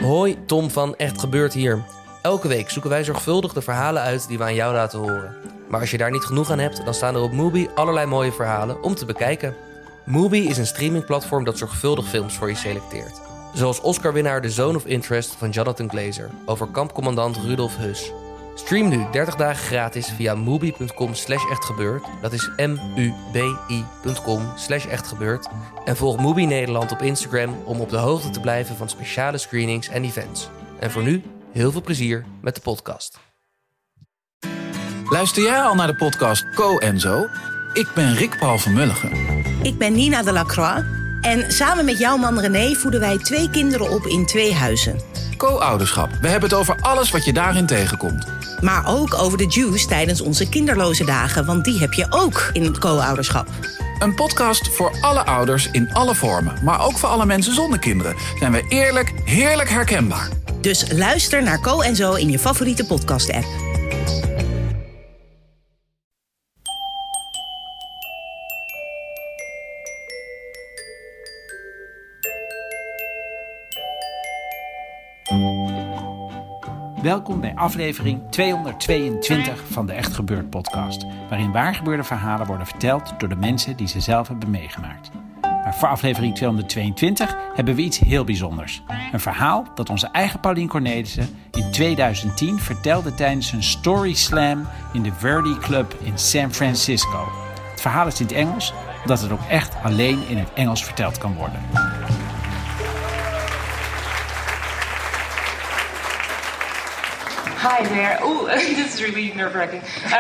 Hoi, Tom van Echt Gebeurd hier. Elke week zoeken wij zorgvuldig de verhalen uit die we aan jou laten horen. Maar als je daar niet genoeg aan hebt, dan staan er op Mubi allerlei mooie verhalen om te bekijken. Mubi is een streamingplatform dat zorgvuldig films voor je selecteert. Zoals Oscar-winnaar The Zone of Interest van Jonathan Glazer over kampcommandant Rudolf Höss. Stream nu 30 dagen gratis via mubi.com/echtgebeurd. Dat is mubi.com/echtgebeurd. En volg Mubi Nederland op Instagram om op de hoogte te blijven van speciale screenings en events. En voor nu, heel veel plezier met de podcast. Luister jij al naar de podcast Co en Zo? Ik ben Rick Paul van Mulligen. Ik ben Nina de Lacroix. En samen met jouw man René voeden wij 2 kinderen op in 2 huizen. Co-ouderschap. We hebben het over alles wat je daarin tegenkomt. Maar ook over de juice tijdens onze kinderloze dagen, want die heb je ook in het co-ouderschap. Een podcast voor alle ouders in alle vormen, maar ook voor alle mensen zonder kinderen. Zijn we eerlijk, heerlijk herkenbaar. Dus luister naar Co en Zo in je favoriete podcast-app. Welkom bij aflevering 222 van de Echt Gebeurd podcast, waarin waargebeurde verhalen worden verteld door de mensen die ze zelf hebben meegemaakt. Maar voor aflevering 222 hebben we iets heel bijzonders. Een verhaal dat onze eigen Paulien Cornelissen in 2010 vertelde tijdens een Story Slam in de Verdi Club in San Francisco. Het verhaal is in het Engels, omdat het ook echt alleen in het Engels verteld kan worden. Hi there. Oh, this is really nerve-wracking.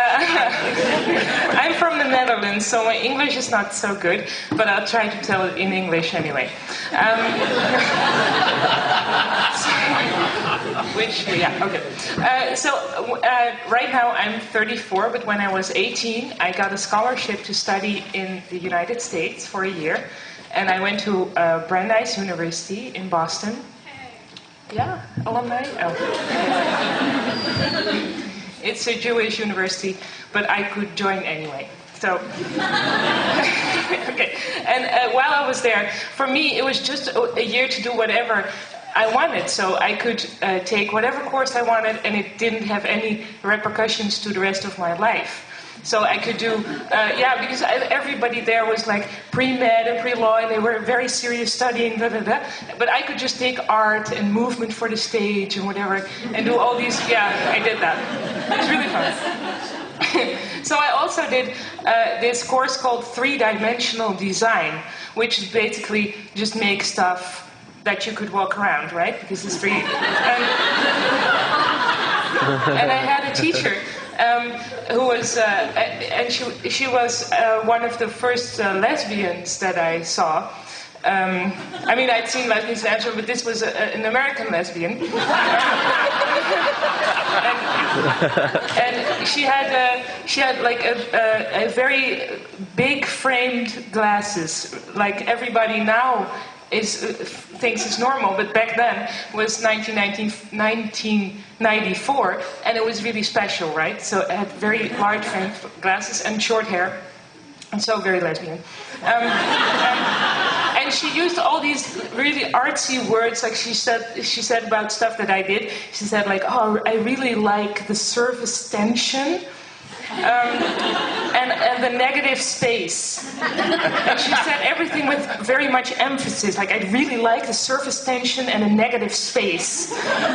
I'm from the Netherlands, so my English is not so good, but I'll try to tell it in English anyway. Right now I'm 34, but when I was 18, I got a scholarship to study in the United States for a year, and I went to Brandeis University in Boston. Yeah, alumni? Oh. It's a Jewish university, but I could join anyway. So, okay. And while I was there, for me, it was just a year to do whatever I wanted. So I could take whatever course I wanted, and it didn't have any repercussions to the rest of my life. So I could do, because everybody there was like pre-med and pre-law, and they were very serious studying, blah, blah, blah. But I could just take art and movement for the stage and whatever, and do all these, I did that. It was really fun. So I also did this course called 3-dimensional design, which is basically just make stuff that you could walk around, right? Because it's 3. And I had a teacher who was, and she was one of the first lesbians that I saw. I'd seen lesbians in Amsterdam, but this was an American lesbian. and she had like a very big framed glasses, like everybody now thinks it's normal, but back then was 1994, and it was really special, right? So it had very large framed glasses and short hair, and so very lesbian. And she used all these really artsy words, like she said about stuff that I did. She said like, oh, I really like the surface tension. And the negative space. And she said everything with very much emphasis. Like, I really like the surface tension and the negative space.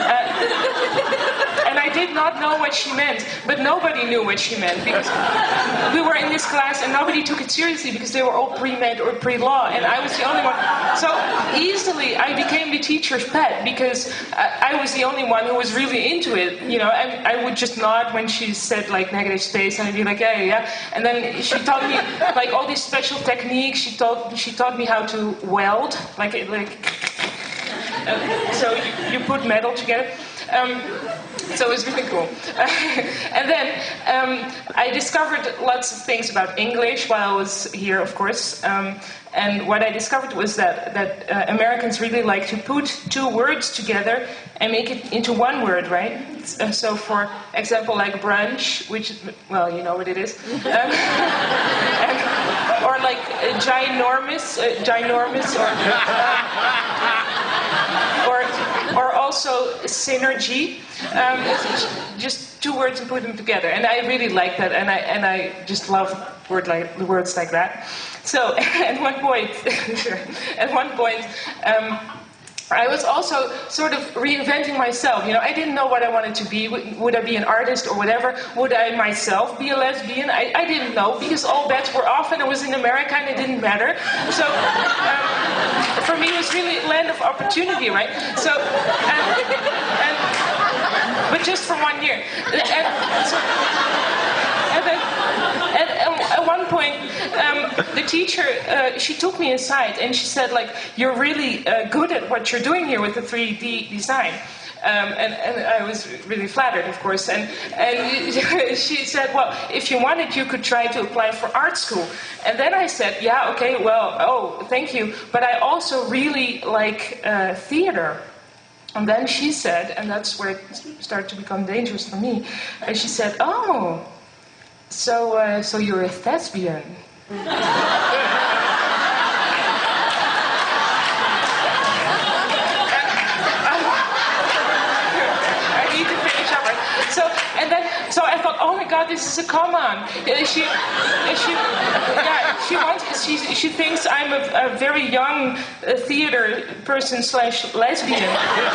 And I did not know what she meant, but nobody knew what she meant, because we were in this class and nobody took it seriously because they were all pre-med or pre-law, and I was the only one. So easily I became the teacher's pet, because I was the only one who was really into it, and I would just nod when she said like negative space, and I'd be like, yeah. And then she taught me like all these special techniques. She taught me how to weld, so you put metal together. So it was really cool. And then I discovered lots of things about English while I was here, of course. And what I discovered was that Americans really like to put 2 words together and make it into one word, right? So for example, like brunch, which, well, you know what it is. Or like ginormous, or also synergy. It's just two words and put them together, and I really like that, and I just love words like that. So at one point, I was also sort of reinventing myself. I didn't know what I wanted to be. Would I be an artist or whatever? Would I myself be a lesbian? I didn't know, because all bets were off, and I was in America, and it didn't matter. So for me, it was really a land of opportunity, right? So, but just for 1 year. At one point, the teacher, she took me aside and she said, like, you're really good at what you're doing here with the 3D design. And I was really flattered, of course. And she said, well, if you wanted, you could try to apply for art school. And then I said, yeah, okay, well, thank you. But I also really like theater. And then she said, and that's where it started to become dangerous for me, and she said, oh, so you're a thespian. So I thought, oh my God, this is a come on. She thinks I'm a very young theater person / lesbian.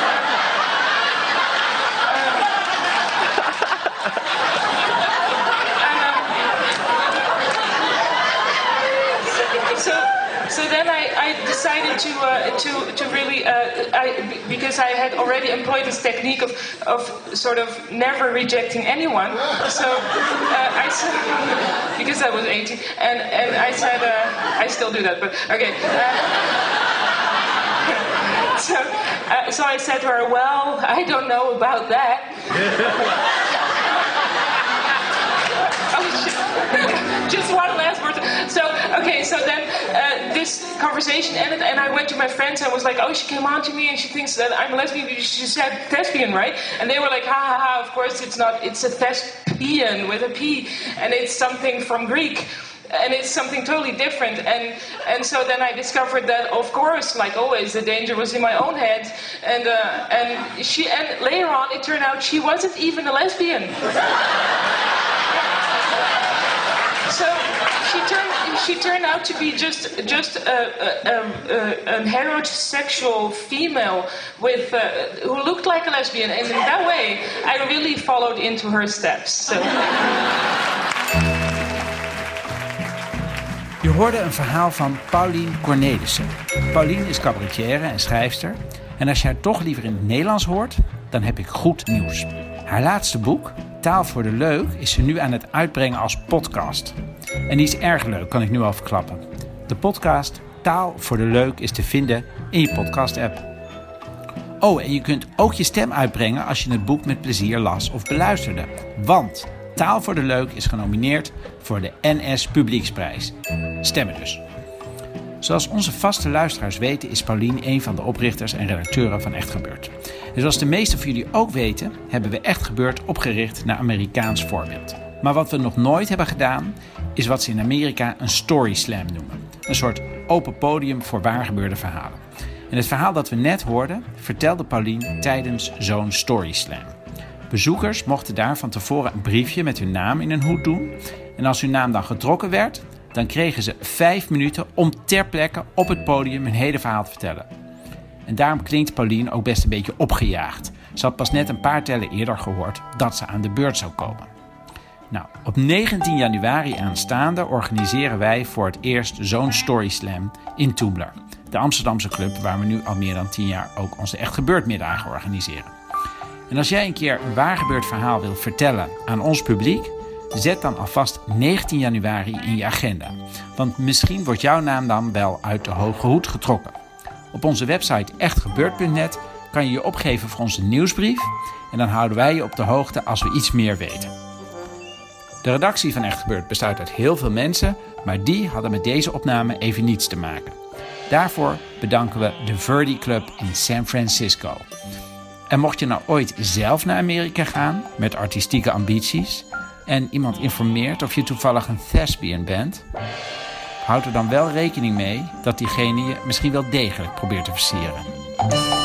So then I decided to really, because I had already employed this technique of sort of never rejecting anyone. So I said, because I was 18, and I said, I still do that, but okay. So I said to her, well, I don't know about that. Just one last word. So then this conversation ended, and I went to my friends and was like, oh, she came on to me and she thinks that I'm a lesbian. She said thespian, right? And they were like, ha ha ha, of course it's not. It's a thespian with a P, and it's something from Greek. And it's something totally different. And so then I discovered that, of course, like always, the danger was in my own head. And later on, it turned out she wasn't even a lesbian. So she turned out to be just a heterosexual female with who looked like a lesbian, and in that way, I really followed into her steps. So. Je hoorde een verhaal van Paulien Cornelissen. Paulien is cabaretière en schrijfster. En als je haar toch liever in het Nederlands hoort, dan heb ik goed nieuws. Haar laatste boek, Taal voor de Leuk, is ze nu aan het uitbrengen als podcast. En die is erg leuk, kan ik nu al verklappen. De podcast Taal voor de Leuk is te vinden in je podcast-app. Oh, en je kunt ook je stem uitbrengen als je het boek met plezier las of beluisterde. Want Taal voor de Leuk is genomineerd voor de NS Publieksprijs. Stemmen dus. Zoals onze vaste luisteraars weten is Paulien een van de oprichters en redacteuren van Echt Gebeurd. En zoals de meesten van jullie ook weten, hebben we Echt Gebeurd opgericht naar Amerikaans voorbeeld. Maar wat we nog nooit hebben gedaan, is wat ze in Amerika een story slam noemen. Een soort open podium voor waargebeurde verhalen. En het verhaal dat we net hoorden, vertelde Paulien tijdens zo'n story slam. Bezoekers mochten daar van tevoren een briefje met hun naam in een hoed doen. En als hun naam dan getrokken werd, dan kregen ze 5 minuten om ter plekke op het podium hun hele verhaal te vertellen. En daarom klinkt Paulien ook best een beetje opgejaagd. Ze had pas net een paar tellen eerder gehoord dat ze aan de beurt zou komen. Nou, op 19 januari aanstaande organiseren wij voor het eerst zo'n story slam in Toemler. De Amsterdamse club waar we nu al meer dan 10 jaar ook onze Echt Gebeurd middagen organiseren. En als jij een keer een waargebeurd verhaal wilt vertellen aan ons publiek, zet dan alvast 19 januari in je agenda. Want misschien wordt jouw naam dan wel uit de hoge hoed getrokken. Op onze website echtgebeurd.net kan je je opgeven voor onze nieuwsbrief. En dan houden wij je op de hoogte als we iets meer weten. De redactie van Echt Gebeurd bestaat uit heel veel mensen, maar die hadden met deze opname even niets te maken. Daarvoor bedanken we de Verdi Club in San Francisco. En mocht je nou ooit zelf naar Amerika gaan met artistieke ambities en iemand informeert of je toevallig een thespian bent, houd er dan wel rekening mee dat diegene je misschien wel degelijk probeert te versieren.